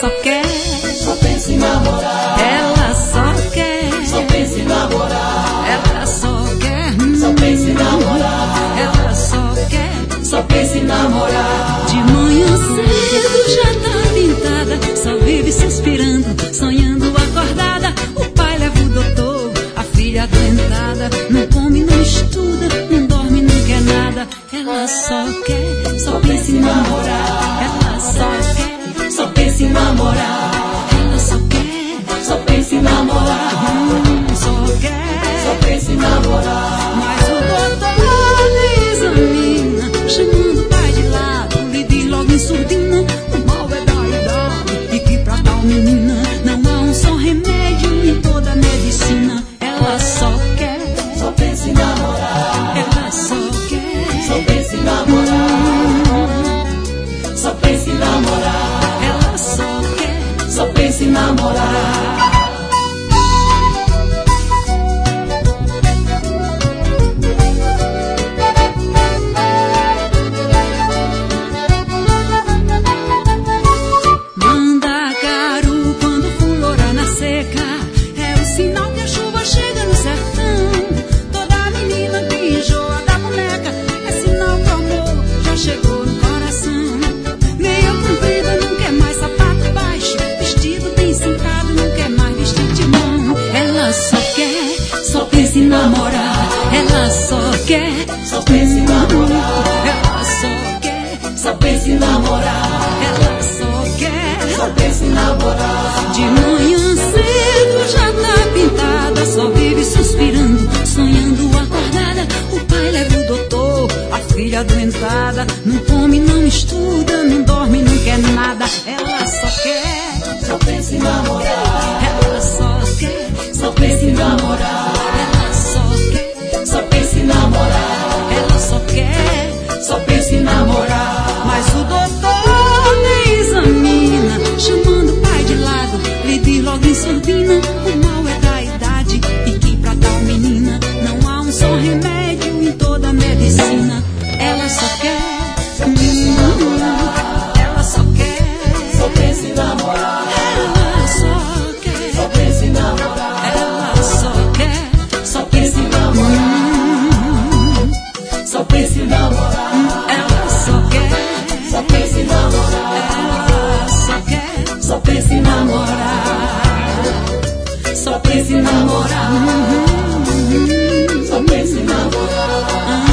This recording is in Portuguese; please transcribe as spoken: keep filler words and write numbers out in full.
só quer, só pensa em namorar. ela só quer, só pensa em namorar. ela só quer, só pensa em namorar. ela só quer, só pensa em namorar. De manhã cedo já tá pintada, só vive suspirando, sonhando acordada. O pai leva o doutor, a filha adoentada, não come, não estuda, não dorme, não quer nada. Ela só quer, só pensa em namorar. Ela só quer, só pensa em namorar. ela só quer, só pensa em namorar. hum, só quer, só pensa em namorar. mas o doutor lhe examina, chamando o pai de lado, lhe diz logo em surdina: o mal é da idade e que pra tal menina não há um só remédio em toda a medicina. Ela só quer, só pensa em namorar. ela só quer, só pensa em namorar. Só pensa em namorar. ela só quer, só pensa em namorar. manda caro quando fulora na seca, é o sinal que a chuva chega no sertão. Toda menina que enjoa da boneca, é sinal que o amor já chegou no coração. Meia comprida não quer mais sapato baixo, vestido bem sentado não quer mais vestir de mão. Ela só quer, só pensa em namorar. Ela só quer, só pensa em namorar. ela só quer, só pensa em namorar. ela só quer. só pensa em namorar. De manhã cedo já tá pintada, só vive suspirando, sonhando acordada. O pai leva o doutor, a filha adoentada, não come, não estuda, não dorme, não quer nada. Ela só quer, só pensa em namorar. ela só quer, só pensa em namorar. ela só quer, só pensa em namorar. ela só quer, só pensa em namorar. mas o doutor nem examina, chamando o pai de lado, lhe diz logo em surdina: o mal é da idade e que pra tal menina não há um só remédio em toda a medicina. Ela só quer, hum, ela só quer, só pensa em namorar. ela só quer, só pensa em namorar. ela só quer, só pensa em namorar. só pensa em namorar. ela só quer, só pensa em namorar. ela só quer, só pensa em namorar. só pensa em namorar. só pensa em namorar.